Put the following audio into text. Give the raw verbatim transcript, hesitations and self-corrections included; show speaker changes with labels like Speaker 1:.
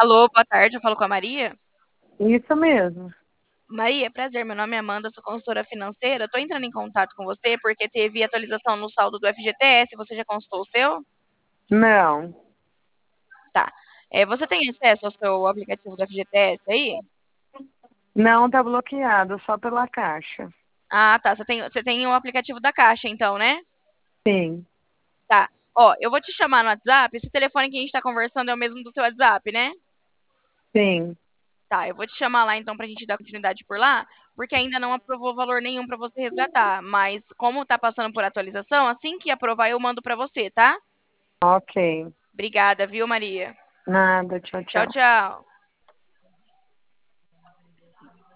Speaker 1: Alô, boa tarde, eu falo com a Maria.
Speaker 2: Isso mesmo.
Speaker 1: Maria, prazer, meu nome é Amanda, sou consultora financeira. Estou entrando em contato com você porque teve atualização no saldo do F G T S. Você já consultou o seu?
Speaker 2: Não,
Speaker 1: Tá. É, você tem acesso ao seu aplicativo do F G T S aí?
Speaker 2: não tá bloqueado, só pela Caixa.
Speaker 1: Ah, tá. Você tem, você tem o aplicativo da Caixa, então, né?
Speaker 2: Sim,
Speaker 1: Tá. Ó, eu vou te chamar no WhatsApp. Esse telefone que a gente está conversando é o mesmo do seu WhatsApp, né?
Speaker 2: sim.
Speaker 1: Tá, eu vou te chamar lá então pra gente dar continuidade por lá, porque ainda não aprovou valor nenhum pra você resgatar. Mas como tá passando por atualização, assim que aprovar eu mando pra você, tá?
Speaker 2: Ok.
Speaker 1: Obrigada, viu, Maria?
Speaker 2: Nada, tchau,
Speaker 1: Tchau,
Speaker 2: tchau.
Speaker 1: tchau.